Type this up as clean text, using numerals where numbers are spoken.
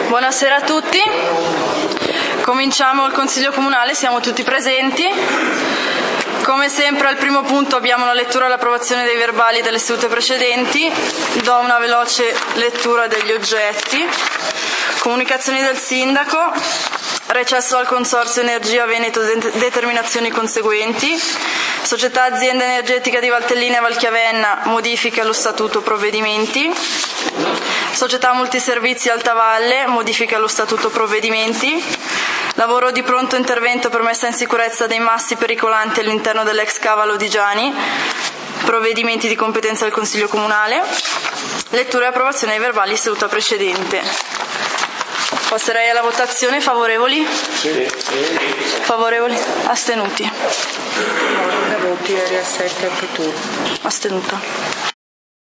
Buonasera a tutti. Cominciamo il Consiglio Comunale, siamo tutti presenti. Come sempre al primo punto abbiamo la lettura e l'approvazione dei verbali delle sedute precedenti. Do una veloce lettura degli oggetti. Comunicazioni del Sindaco, recesso al Consorzio Energia Veneto, determinazioni conseguenti. Società Azienda Energetica di Valtellina e Valchiavenna, modifiche allo Statuto, provvedimenti. Società Multiservizi Altavalle, modifiche allo Statuto, provvedimenti. Lavoro di pronto intervento per messa in sicurezza dei massi pericolanti all'interno dell'ex Cava Lodigiani, provvedimenti di competenza del Consiglio Comunale. Lettura e approvazione dei verbali seduta precedente. Passerei alla votazione. Favorevoli? Sì. Favorevoli? Astenuti? Voti eri a 7 anche tu. Astenuta.